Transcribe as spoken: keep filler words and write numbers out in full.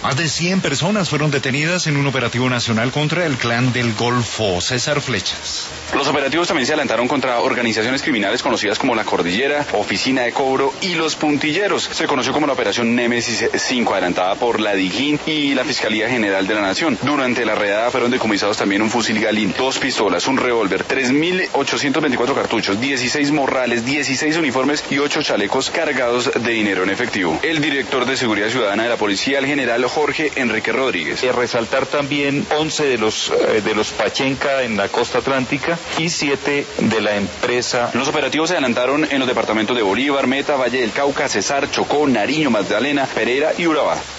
Más de cien personas fueron detenidas en un operativo nacional contra el clan del Golfo. César Flechas. Los operativos también se adelantaron contra organizaciones criminales conocidas como La Cordillera, Oficina de Cobro y Los Puntilleros. Se conoció como la Operación Némesis cinco, adelantada por la DIJÍN y la Fiscalía General de la Nación. Durante la redada fueron decomisados también un fusil Galín, dos pistolas, un revólver, tres mil ochocientos veinticuatro cartuchos, dieciséis morrales, dieciséis uniformes y ocho chalecos cargados de dinero en efectivo. El director de Seguridad Ciudadana de la Policía, el general Jorge Enrique Rodríguez. Eh, resaltar también once de los, eh, de los Pachenca en la costa atlántica y siete de la empresa. Los operativos se adelantaron en los departamentos de Bolívar, Meta, Valle del Cauca, Cesar, Chocó, Nariño, Magdalena, Pereira y Urabá.